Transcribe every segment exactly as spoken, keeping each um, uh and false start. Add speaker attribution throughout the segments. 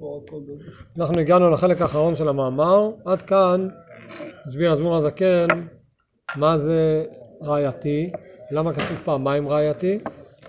Speaker 1: אנחנו הגענו לחלק האחרון של המאמר. עד כאן הסביר אדמו"ר הזקן מה זה ראייתי, למה כתוב פעמיים ראייתי,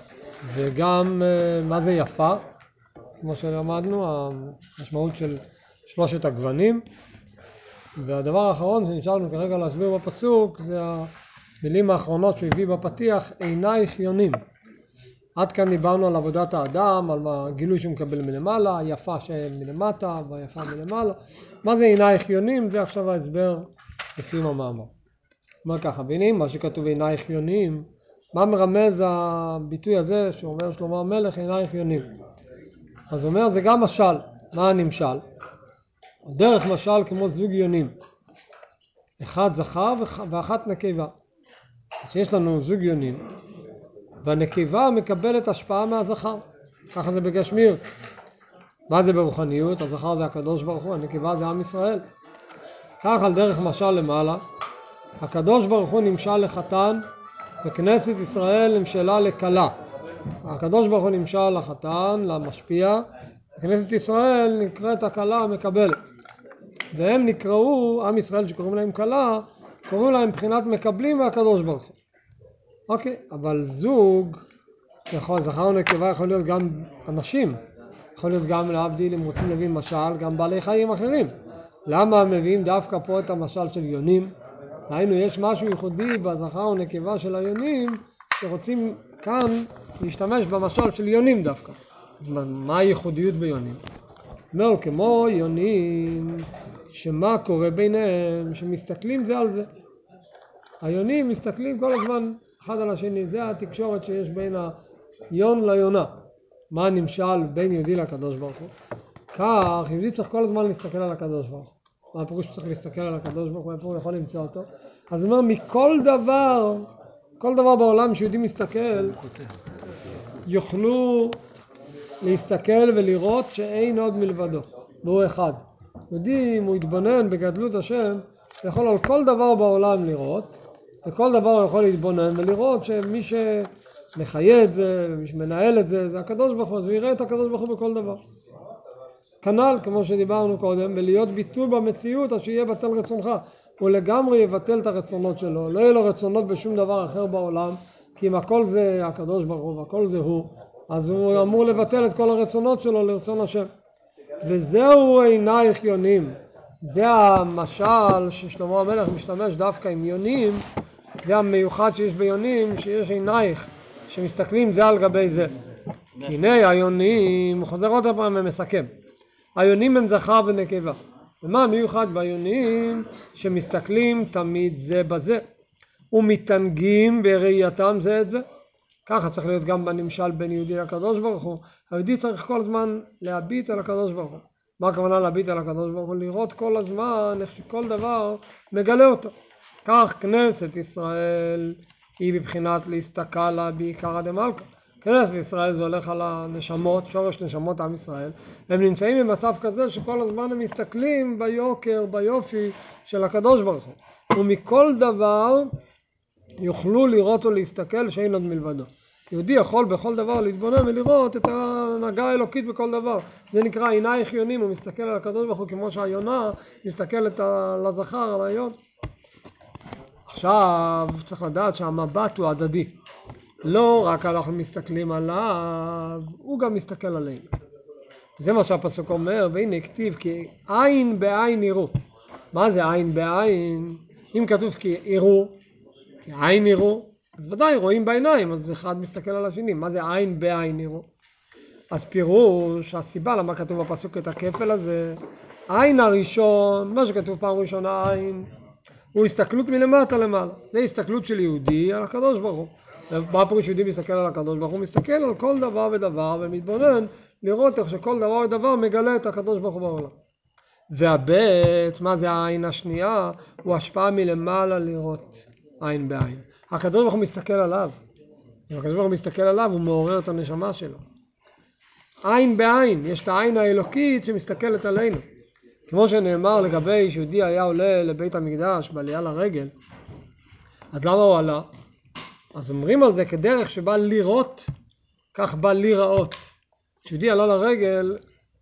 Speaker 1: וגם מה זה יפה, כמו שלמדנו, המשמעות של שלושת הגוונים. והדבר האחרון שנשארנו כרגע להסביר בפסוק זה המילים האחרונות שהוא הביא בפתיח, עינייך יונים. עד כאן דיברנו על עבודת האדם, על הגילוי שהוא מקבל מלמעלה, היפה שמלמטה והיפה מלמעלה. מה זה עינייך יונים? זה עכשיו ההסבר לסיום המאמר. אומר ככה, בינים, מה שכתוב עינייך יונים, מה מרמז הביטוי הזה שאומר שלמה המלך עינייך יונים? אז הוא אומר זה גם משל. מה הנמשל? דרך משל כמו זוג יונים, אחד זכר ואחת נקבה. אז יש לנו זוג יונים והנקבה מקבלת השפעה מהזכר, ככה זה בגשמיות. מה זה ברוחניות? הזכר זה הקדוש ברוך הוא, הנקבה זה עם ישראל. כך על דרך משל למעלה, הקדוש ברוך הוא נמשל לחתן וכנסת ישראל נמשלה לכלה. הקדוש ברוך הוא נמשל לחתן, למשפיע, וכנסת ישראל נקראת הכלה המקבלת. והם נקראו, עם ישראל שקוראים להם כלה, קוראים להם מבחינת מקבלים מהקדוש ברוך הוא. אוקיי, אבל זוג, יכול, זכר ונקבה יכול להיות גם אנשים, יכול להיות גם להבדיל, אם רוצים להביא משל, גם בעלי חיים אחרים. למה מביאים דווקא פה את המשל של יונים? היינו, יש משהו ייחודי בזכר ונקבה של היונים, שרוצים כאן להשתמש במשל של יונים דווקא. אז מה הייחודיות ביונים? אומר, כמו יונים, שמה קורה ביניהם, שמסתכלים זה על זה. היונים מסתכלים כל הזמן אחד על השני, זה התקשורת שיש בין היון ליונה. מה נמשל בין יהודי לקדוש ברוך הוא? כך, יהודי צריך כל הזמן להסתכל על הקדוש ברוך הוא. מה הפירוש שצריך להסתכל על הקדוש ברוך הוא? איפה הוא יכול למצוא אותו? אז הוא אומר, מכל דבר, כל דבר בעולם שיהודי מסתכל, יוכלו להסתכל ולראות שאין עוד מלבדו, והוא אחד. יהודי, אם הוא יתבונן בגדלות השם, יכול על כל דבר בעולם לראות, וכל דבר הוא יכול להתבונן ולראות שמי שמחיה את זה, ומי שמנהל את זה, זה הקדוש ברוך הוא, אז הוא יראה את הקדוש ברוך הוא בכל דבר. כנ"ל, כמו שדיברנו קודם, ולהיות ביטוי במציאות, אז שיהיה בטל רצונך. הוא לגמרי יבטל את הרצונות שלו, לא יהיה לו רצונות בשום דבר אחר בעולם, כי אם הכל זה הקדוש ברוך הוא והכל זה הוא, אז הוא אמור לבטל את כל הרצונות שלו לרצון השם. וזהו עינייך יונים. זה המשל ששלמה המלך משתמש דווקא עם יונים, זה המיוחד שיש ביונים, שיש עינייך שמסתכלים זה על גבי זה. כי הנה היונים, הוא חוזר עוד פעם ומסכם, היונים הם זכר ונקבה. ומה המיוחד ביונים? שמסתכלים תמיד זה בזה ומתענגים בראייתם זה את זה. ככה צריך להיות גם בנמשל בין יהודי לקדוש ברוך הוא. היהודי צריך כל הזמן להביט על הקדוש ברוך הוא. מה הכוונה להביט על הקדוש ברוך הוא? לראות כל הזמן איך שכל דבר מגלה אותו. כך כנסת ישראל היא בבחינת להסתכל לה בעיקר דמלכה. כנסת ישראל זה הולך על הנשמות, שורש נשמות עם ישראל. הם נמצאים במצב כזה שכל הזמן הם מסתכלים ביוקר, ביופי של הקדוש ברוך הוא. ומכל דבר יוכלו לראות ולהסתכל שאין עוד מלבדו. יהודי יכול בכל דבר להתבונן ולראות את ההנהגה האלוקית בכל דבר. זה נקרא עינייך יונים, הוא מסתכל על הקדוש ברוך הוא כמו שהיונה מסתכלת על הזכר, על היון. עכשיו צריך לדעת שהמבט הוא הדדי. לא רק אנחנו מסתכלים עליו, הוא גם מסתכל עלינו. זה מה שהפסוק אומר, והנה כתיב כי עין בעין יראו. מה זה עין בעין? אם כתוב כי יראו, כי עין יראו, אז ודאי רואים בעיניים, אז אחד מסתכל על השני. מה זה עין בעין יראו? אז פירוש, הסיבה למה כתוב בפסוק את הכפל הזה, עין הראשון, מה שכתוב פעם ראשונה עין, הוא הסתכלות מלמטה למעלה. זה הסתכלות של יהודי על הקדוש ברוך הוא. מה פירוש יהודי מסתכל על הקדוש ברוך הוא? מסתכל על כל דבר ודבר ומתבונן לראות איך שכל דבר ודבר מגלה את הקדוש ברוך הוא בעולם. והבית, מה זה העין השנייה? הוא השפעה מלמעלה לראות עין בעין. הקדוש ברוך הוא מסתכל עליו. הקדוש ברוך הוא מסתכל עליו, הוא מעורר את הנשמה שלו. עין בעין, יש את העין האלוקית שמסתכלת עלינו. כמו שנאמר לגבי שיהודי היה עולה לבית המקדש בעלייה לרגל, אז למה הוא עלה? אז אומרים על זה כדרך שבא לראות, כך בא לראות. שיהודי עלה לרגל,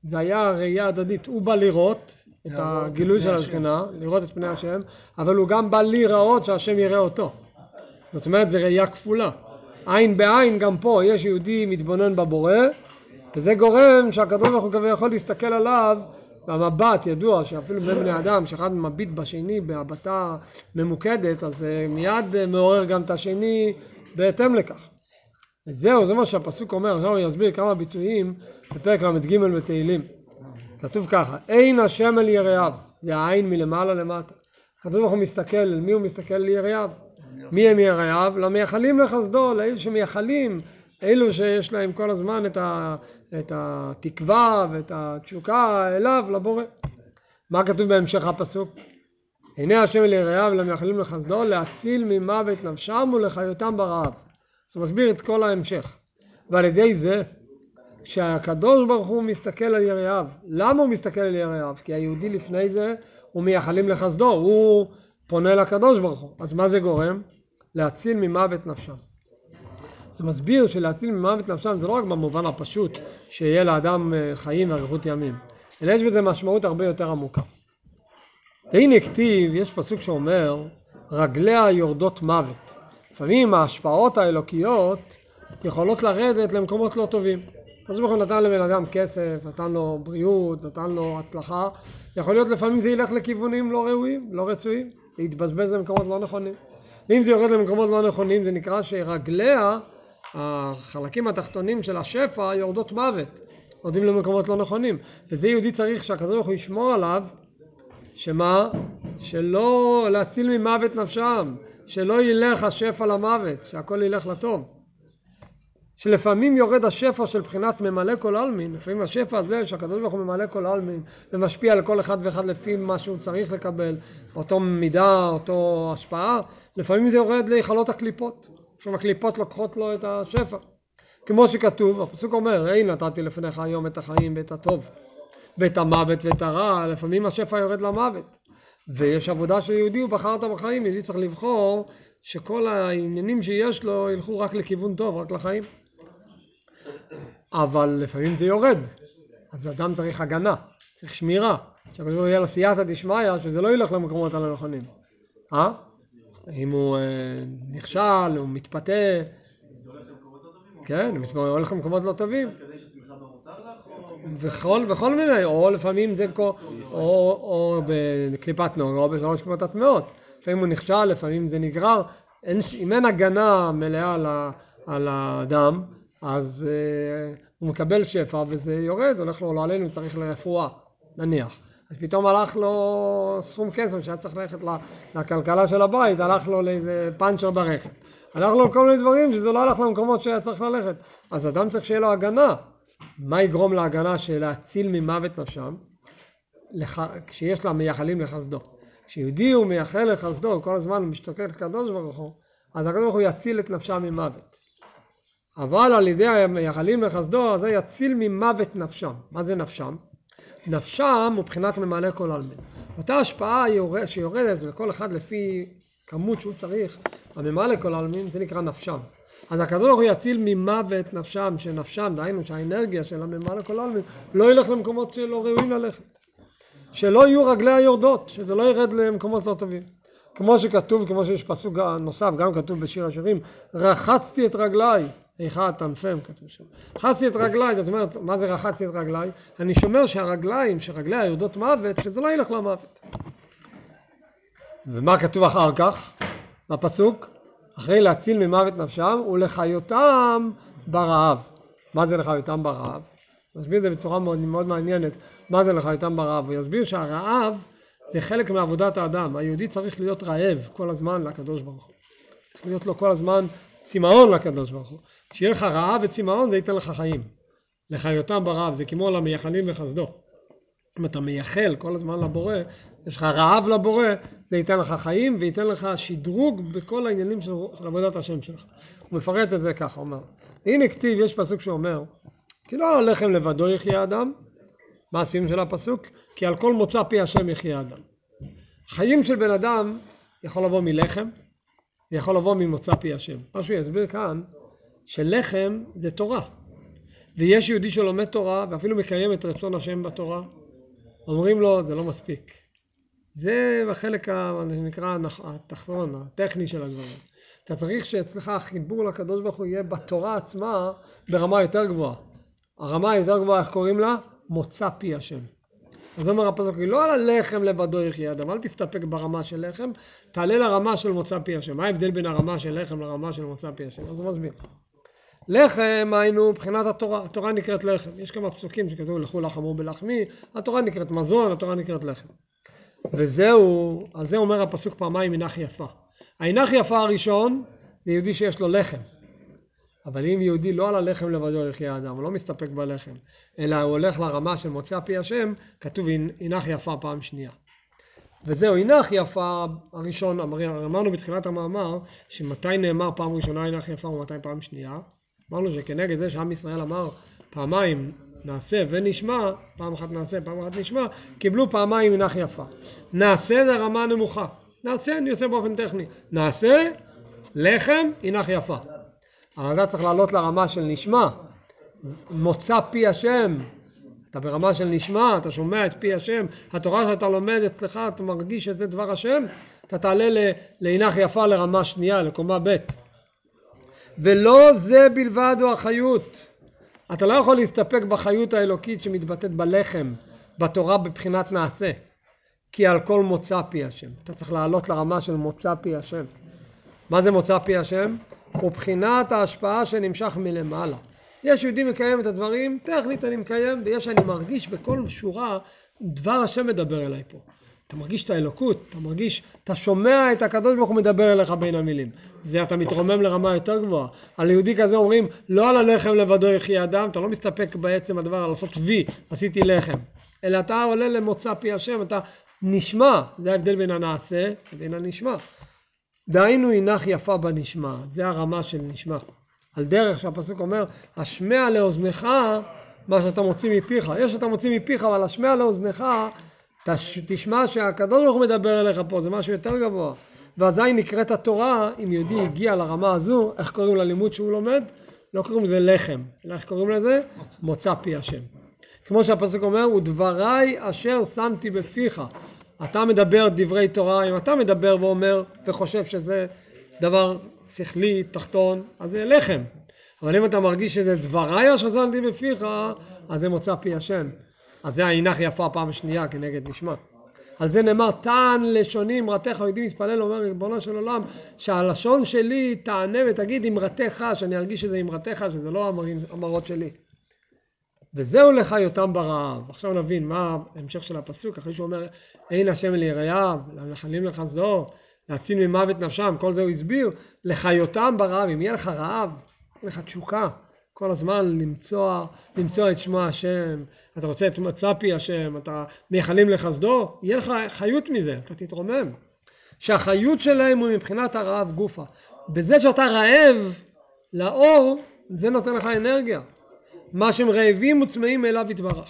Speaker 1: זה היה ראייה הדדית, הוא בא לראות את הגילוי של השכינה, לראות את פני השם, אבל הוא גם בא להיראות שהשם יראה אותו. זאת אומרת, זה ראייה כפולה. עין בעין, גם פה יש יהודי מתבונן בבורא, וזה גורם שהקדוש ברוך הוא כבר יכול להסתכל עליו, והמבט ידוע שאפילו בין בני אדם, שאחד מביט בשני בהבטה ממוקדת, אז מיד מעורר גם את השני בהתאם לכך. וזהו, זה מה שהפסוק אומר, עכשיו הוא יסביר כמה ביטויים בפרק למד ג' בתהילים. כתוב ככה, אין השם אל יראיו, זה העין מלמעלה למטה. כתוב איך הוא מסתכל, אל מי הוא מסתכל אל יראיו? מי הם יראיו? למייחלים לחסדו, לאלו שמייחלים, אלו שיש להם כל הזמן את, ה, את התקווה ואת התשוקה אליו, לבורא. מה כתוב בהמשך הפסוק? הנה השם אל יראיו, למייחלים לחסדו, להציל ממוות נפשם ולחיותם ברעב. זה מסביר את כל ההמשך. ועל ידי זה, כשהקדוש ברוך הוא מסתכל על יראיו, למה הוא מסתכל על יראיו? כי היהודי לפני זה הוא מייחלים לחסדו, הוא פונה לקדוש ברוך הוא. אז מה זה גורם? להציל ממוות נפשם. זה מסביר שלהציל ממוות נפשם זה לא רק במובן הפשוט שיהיה לאדם חיים ואריכות ימים, אלא יש בזה משמעות הרבה יותר עמוקה. והנה כתיב, יש פסוק שאומר, רגליה יורדות מוות. לפעמים ההשפעות האלוקיות יכולות לרדת למקומות לא טובים. אז ברוך הוא נתן לבן אדם כסף, נתן לו בריאות, נתן לו הצלחה. יכול להיות לפעמים זה ילך לכיוונים לא ראויים, לא רצויים, להתבזבז למקומות לא נכונים. ואם זה יורד למקומות לא נכונים, זה נקרא שרגליה, החלקים התחתונים של השפע, יורדות מוות, יורדים למקומות לא נכונים. וזה יהודי צריך שהקדוש ברוך הוא ישמור עליו, שמה? שלא להציל ממוות נפשם, שלא ילך השפע למוות, שהכל ילך לטוב. שלפעמים יורד השפע של בחינת ממלא כל עלמין, לפעמים השפע הזה שהקדוש ברוך הוא ממלא כל עלמין ומשפיע על כל אחד ואחד לפי מה שהוא צריך לקבל, אותו מידה, אותו השפעה, לפעמים זה יורד להיכלות הקליפות, עכשיו הקליפות לוקחות לו את השפע. כמו שכתוב, הפסוק אומר, היי נתתי לפניך היום את החיים ואת הטוב, ואת המוות ואת הרע, לפעמים השפע יורד למוות. ויש עבודה של יהודי, הוא בחר אותה בחיים, יהודי צריך לבחור שכל העניינים שיש לו ילכו רק לכיוון טוב, רק לחיים. אבל לפעמים זה יורד, אז אדם צריך הגנה, צריך שמירה, שהקדוש יהיה לו סייעתא דשמיא, שזה לא ילך למקומות הלא נכונים. אה? אם הוא אה, נכשל, הוא מתפתה, כן, הוא הולך למקומות לא טובים. וכל, בכל מיני, או לפעמים זה או, או, או בקליפת נוגה, או בשלוש קליפות הטמעות. לפעמים הוא נכשל, לפעמים זה נגרר. אין, אם אין הגנה מלאה על, על האדם, אז uh, הוא מקבל שפע וזה יורד, הולך לו, לא עלינו, צריך לרפואה, נניח. אז פתאום הלך לו סכום כסף שהיה צריך ללכת לכלכלה של הבית, הלך לו לאיזה פנצ'ר ברכב. הלך לו כל מיני דברים שזה לא הלך למקומות שהיה צריך ללכת. אז אדם צריך שיהיה לו הגנה. מה יגרום להגנה של להציל ממוות נפשם? לח... כשיש לה מייחלים לחסדו. כשיהודי הוא מייחל לחסדו, כל הזמן הוא משתוקק לקדוש ברוך הוא, אז הקדוש ברוך הוא יציל את נפשם ממוות. אבל על ידי המייחלים לחסדו, אז זה יציל ממוות נפשם. מה זה נפשם? נפשם הוא בחינת ממלא כל עלמין. אותה השפעה שיורדת לכל אחד לפי כמות שהוא צריך, הממלא כל עלמין, זה נקרא נפשם. אז הקדוש ברוך הוא יציל ממוות נפשם, שנפשם, דהיינו שהאנרגיה של הממלא כל עלמין, לא ילך למקומות שלא ראויים ללכת. שלא יהיו רגלי היורדות, שזה לא ירד למקומות לא טובים. כמו שכתוב, כמו שיש פסוק נוסף, גם כתוב בשיר השירים, רחצתי את רגליי, איכה תנפם, כתוב שם. רחצתי את רגליי, זאת אומרת, מה זה רחצתי את רגליי? אני שומר שהרגליים, שרגלי היורדות מוות, שזה לא ילך למוות. ומה כתוב אחר כך, בפסוק? אחרי להציל ממוות נפשם, ולחיותם ברעב. מה זה לחיותם ברעב? הוא יסביר את זה בצורה מאוד, מאוד מעניינת. מה זה לחיותם ברעב? הוא יסביר שהרעב זה חלק מעבודת האדם. היהודי צריך להיות רעב כל הזמן לקדוש ברוך הוא. צריך להיות לו כל הזמן צימאון לקדוש ברוך הוא. כשיהיה לך רעב וצימאון זה ייתן לך חיים. לחיותם ברעב זה כמו למייחלים לחסדו. אם אתה מייחל כל הזמן לבורא, יש לך רעב לבורא, זה ייתן לך חיים וייתן לך שדרוג בכל העניינים של, של עבודת השם שלך. הוא מפרט את זה ככה, אומר. הנה כתיב, יש פסוק שאומר, כי לא על הלחם לבדו יחיה אדם. מה הסיום של הפסוק? כי על כל מוצא פי השם יחיה אדם. חיים של בן אדם יכול לבוא מלחם, יכול לבוא ממוצא פי השם. מה שהוא יסביר כאן, שלחם זה תורה. ויש יהודי שלומד תורה ואפילו מקיים את רצון השם בתורה, אומרים לו זה לא מספיק. זה בחלק שנקרא התחתון, הטכני של הדברים. אתה צריך שאצלך החיבור לקדוש ברוך הוא יהיה בתורה עצמה ברמה יותר גבוהה. הרמה היותר גבוהה, איך קוראים לה? מוצא פי השם. אז אומר הפסוק, לא על הלחם לבדו יחיה אדם, אל תסתפק ברמה של לחם, תעלה לרמה של מוצא פי השם. מה ההבדל בין הרמה של לחם לרמה של מוצא פי השם? אז הוא מסביר. לחם היינו מבחינת התורה, התורה נקראת לחם. יש כמה פסוקים שכתוב לכו לחמו בלחמי, התורה נקראת מזון, התורה נקראת לחם. וזהו, על זה אומר הפסוק פעמיים אינך יפה. האינך יפה הראשון זה יהודי שיש לו לחם. אבל אם יהודי לא על הלחם לבדו יחיה אדם, הוא לא מסתפק בלחם, אלא הוא הולך לרמה של מוצא פי השם, כתוב אינך יפה פעם שנייה. וזהו, אינך יפה הראשון, אמרנו בתחילת המאמר, שמתי נאמר פעם ראשונה אינך יפה ומתי פעם שנייה. אמרנו שכנגד זה שעם ישראל אמר פעמיים נעשה ונשמע, פעם אחת נעשה, פעם אחת נשמע, קיבלו פעמיים אינך יפה. נעשה זה רמה נמוכה. נעשה, אני עושה באופן טכני. נעשה, לחם, אינך יפה. אבל אתה צריך לעלות לרמה של נשמע. מוצא פי השם. אתה ברמה של נשמע, אתה שומע את פי השם. התורה שאתה לומד אצלך, אתה מרגיש שזה דבר השם. אתה תעלה לאינך יפה לרמה שנייה, לקומה ב'. ולא זה בלבד הוא החיות. אתה לא יכול להסתפק בחיות האלוקית שמתבטאת בלחם, בתורה בבחינת נעשה. כי על כל מוצא פי השם. אתה צריך לעלות לרמה של מוצא פי השם. מה זה מוצא פי השם? הוא בחינת ההשפעה שנמשך מלמעלה. יש יהודי מקיים את הדברים, טכנית אני מקיים, ויש אני מרגיש בכל שורה, דבר השם מדבר אליי פה. אתה מרגיש את האלוקות, אתה מרגיש, אתה שומע את הקדוש ברוך הוא מדבר אליך בין המילים. זה אתה מתרומם לרמה יותר גבוהה. על יהודי כזה אומרים, לא על הלחם לבדו יחיה אדם, אתה לא מסתפק בעצם הדבר על לעשות וי, עשיתי לחם. אלא אתה עולה למוצא פי השם, אתה נשמע, זה ההבדל בין הנעשה ובין הנשמע. דהיינו אינך יפה בנשמע, זה הרמה של נשמע. על דרך שהפסוק אומר, השמע לאוזנך מה שאתה מוציא מפיך. יש שאתה מוציא מפיך, אבל השמע לאוזנך, תשמע שהקדוש ברוך הוא מדבר אליך פה, זה משהו יותר גבוה. ואזי נקראת התורה, אם יהודי הגיע לרמה הזו, איך קוראים ללימוד שהוא לומד? לא קוראים לזה לחם, אלא איך קוראים לזה? מוצא פי השם. כמו שהפסוק אומר, ודבריי אשר שמתי בפיך. אתה מדבר דברי תורה, אם אתה מדבר ואומר וחושב שזה דבר שכלי, תחתון, אז זה לחם. אבל אם אתה מרגיש שזה דבריי אשר שמתי בפיך, אז זה מוצא פי השם. אז זה האינך יפה פעם שנייה כנגד נשמע. על זה נאמר, תען לשוני אמרתך, יהודי מתפלל, אומר ריבונו של עולם, שהלשון שלי תענה ותגיד אמרתך, שאני ארגיש שזה אמרתך, שזה לא אמרות שלי. וזהו לחיותם ברעב. עכשיו נבין מה ההמשך של הפסוק, אחרי שהוא אומר, אין השם אל יראיו, למחלים לחזור, להציל ממוות נפשם, כל זה הוא הסביר, לחיותם ברעב, אם יהיה לך רעב, יהיה לך תשוקה, כל הזמן למצוא, למצוא את שמו השם, אתה רוצה את מצא פי השם, אתה מייחלים לחסדו, יהיה לך חיות מזה, אתה תתרומם. שהחיות שלהם הוא מבחינת הרעב גופה. בזה שאתה רעב לאור, זה נותן לך אנרגיה. מה שהם רעבים וצמאים אליו יתברך.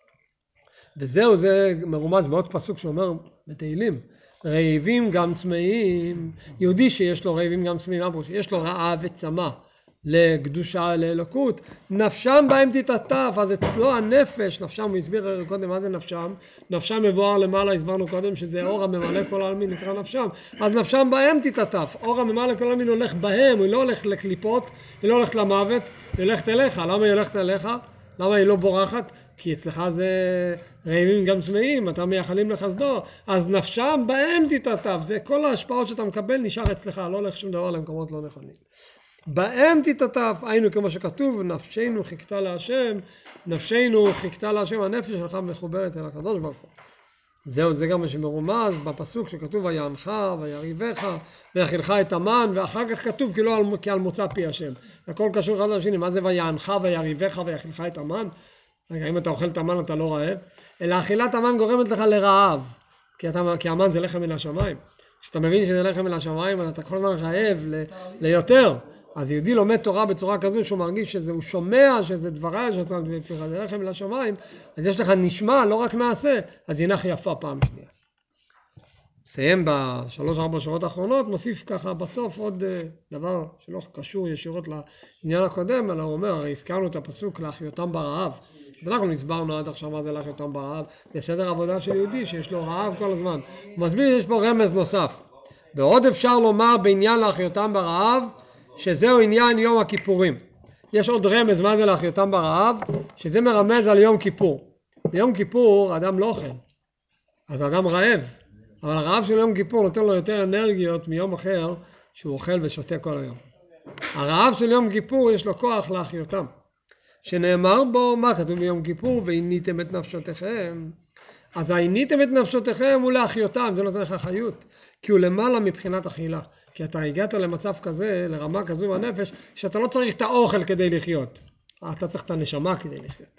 Speaker 1: וזהו, זה מרומז בעוד פסוק שאומר בתהילים, רעבים גם צמאים, יהודי שיש לו רעבים גם צמאים, יש לו רעב וצמא לקדושה, לאלוקות, נפשם בהם תתעטף, אז אצלו הנפש, נפשם, הוא הסביר קודם מה זה נפשם, נפשם מבואר למעלה, הסברנו קודם שזה אור הממלא כל העלמין, נקרא נפשם, אז נפשם בהם תתעטף, אור הממלא כל העלמין הולך בהם, הוא לא הולך לקליפות, היא לא הולכת למוות, היא הולכת אליך. למה היא הולכת אליך? למה היא לא בורחת? כי אצלך זה רעבים גם צמאים, אתה מייחלים לחסדו, אז נפשם בהם תתעטף, זה כל ההשפעות שאתה מקבל נשאר אצלך, לא הולך שום דבר למקומות לא נכונים. בהם תתעטף, היינו כמו שכתוב, נפשנו חיכתה להשם, נפשנו חיכתה להשם, הנפש שלך מחוברת אל הקדוש ברוך הוא. זהו, זה גם מה שמרומז בפסוק שכתוב ויענך ויריבך ויאכילך את המן, ואחר כך כתוב כאילו על, כי על מוצא פי השם. הכל קשור אחד לשני, מה זה ויענך ויריבך ויאכילך את המן? רגע, אם אתה אוכל את המן אתה לא רעב, אלא אכילת המן גורמת לך לרעב, כי, אתה, כי המן זה לחם מן השמיים. כשאתה מבין שזה לחם מן השמיים, אז אתה כל הזמן רעב ל, ליותר. אז יהודי לומד תורה בצורה כזו שהוא מרגיש שזה, הוא שומע שזה דבריי, שזה לחם מן השמיים, אז יש לך נשמע, לא רק מעשה, אז ינח יפה פעם שנייה. נסיים בשלוש ארבע שעות האחרונות, מוסיף ככה בסוף עוד דבר שלא קשור ישירות לעניין הקודם, אלא הוא אומר, הרי הזכרנו את הפסוק להחיותם ברעב. ואנחנו נסברנו עד עכשיו מה זה להחיותם ברעב, זה סדר עבודה של יהודי שיש לו רעב כל הזמן. הוא מסביר, יש פה רמז נוסף. ועוד אפשר לומר בעניין להחיותם ברעב, שזהו עניין יום הכיפורים. יש עוד רמז מה זה להחיותם ברעב, שזה מרמז על יום כיפור. ביום כיפור אדם לא אוכל, אז אדם רעב. אבל הרעב של יום כיפור נותן לו יותר אנרגיות מיום אחר שהוא אוכל ושותה כל היום. הרעב של יום כיפור יש לו כוח להחיותם. שנאמר בו, מה כתוב ביום כיפור? והניתם את נפשותיכם. אז העיניתם את נפשותיכם הוא להחיותם, זה נותן לך חיות. כי הוא למעלה מבחינת אכילה. כי אתה הגעת למצב כזה, לרמה כזו בנפש, שאתה לא צריך את האוכל כדי לחיות. אתה צריך את הנשמה כדי לחיות.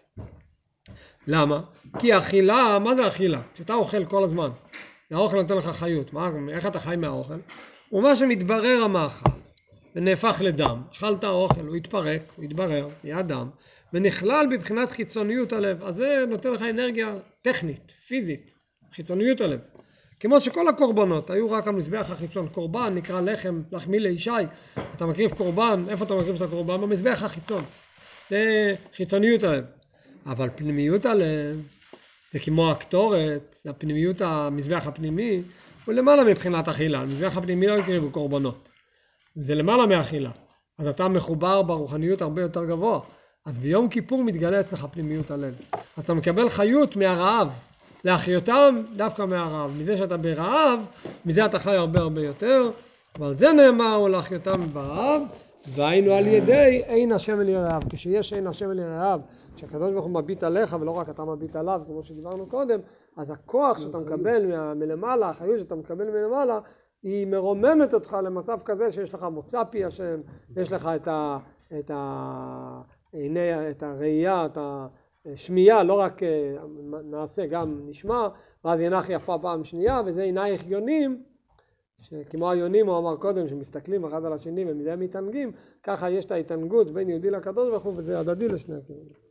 Speaker 1: למה? כי אכילה, מה זה אכילה? כשאתה אוכל כל הזמן. האוכל נותן לך חיות. מה, איך אתה חי מהאוכל? הוא מה שמתברר המאכל, ונהפך לדם. אכלת האוכל, הוא התפרק, הוא התברר, נהיה דם, ונכלל בבחינת חיצוניות הלב. אז זה נותן לך אנרגיה טכנית, פיזית, חיצוניות הלב. כמו שכל הקורבנות היו רק המזבח החיצון. קורבן נקרא לחם, לחמי לישי. אתה מקריב קורבן, איפה אתה מקריב את הקורבן? במזבח החיצון. זה חיצוניות הלב. אבל פנימיות הלב, זה כמו הקטורת, זה הפנימיות המזבח הפנימי, הוא למעלה מבחינת אכילה. המזבח הפנימי לא יקריבו קורבנות. זה למעלה מאכילה. אז אתה מחובר ברוחניות הרבה יותר גבוה. אז ביום כיפור מתגלה אצלך פנימיות הלב. אתה מקבל חיות מהרעב. להחיותם דווקא מהרעב. מזה שאתה ברעב, מזה אתה חי הרבה הרבה יותר. אבל זה נאמר, הוא להחיותם ברעב. והיינו על ידי אין השם אל יראיו. כשיש אין השם אל יראיו, כשהקדוש ברוך הוא מביט עליך ולא רק אתה מביט עליו, כמו שדיברנו קודם, אז הכוח שאתה מקבל מלמעלה, החיות שאתה מקבל מלמעלה, היא מרוממת אותך למצב כזה שיש לך מוצא פי השם, יש לך את ה, את ה, עיני, את הראייה, את השמיעה, לא רק נעשה, גם נשמע, ואז ינח יפה פעם שנייה, וזה עינייך יונים, שכמו היונים הוא אמר קודם, שמסתכלים אחד על השני ומזה מתענגים, ככה יש את ההתענגות בין יהודי לקדוש ברוך הוא, וזה הדדי לשני הכיוונים.